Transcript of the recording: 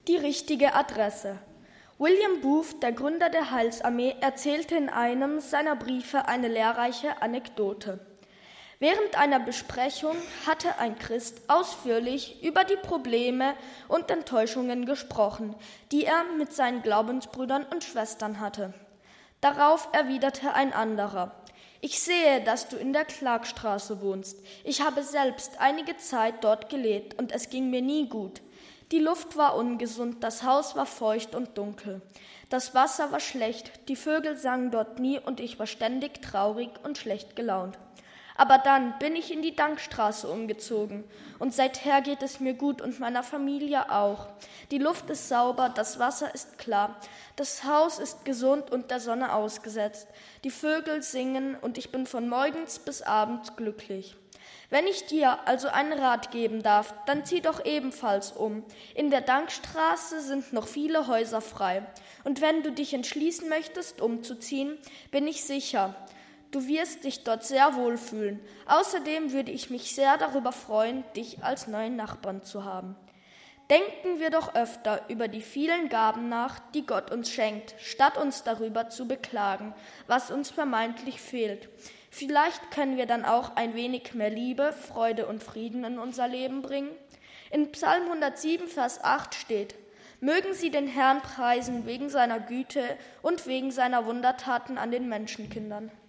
Die richtige Adresse. William Booth, der Gründer der Heilsarmee, erzählte in einem seiner Briefe eine lehrreiche Anekdote. Während einer Besprechung hatte ein Christ ausführlich über die Probleme und Enttäuschungen gesprochen, die er mit seinen Glaubensbrüdern und Schwestern hatte. Darauf erwiderte ein anderer: Ich sehe, dass du in der Clarkstraße wohnst. Ich habe selbst einige Zeit dort gelebt und es ging mir nie gut. Die Luft war ungesund, das Haus war feucht und dunkel. Das Wasser war schlecht, die Vögel sangen dort nie und ich war ständig traurig und schlecht gelaunt. Aber dann bin ich in die Dankstraße umgezogen und seither geht es mir gut und meiner Familie auch. Die Luft ist sauber, das Wasser ist klar, das Haus ist gesund und der Sonne ausgesetzt. Die Vögel singen und ich bin von morgens bis abends glücklich. Wenn ich dir also einen Rat geben darf, dann zieh doch ebenfalls um. In der Dankstraße sind noch viele Häuser frei. Und wenn du dich entschließen möchtest, umzuziehen, bin ich sicher, du wirst dich dort sehr wohlfühlen. Außerdem würde ich mich sehr darüber freuen, dich als neuen Nachbarn zu haben. Denken wir doch öfter über die vielen Gaben nach, die Gott uns schenkt, statt uns darüber zu beklagen, was uns vermeintlich fehlt. Vielleicht können wir dann auch ein wenig mehr Liebe, Freude und Frieden in unser Leben bringen. In Psalm 107, Vers 8 steht: Mögen sie den Herrn preisen wegen seiner Güte und wegen seiner Wundertaten an den Menschenkindern.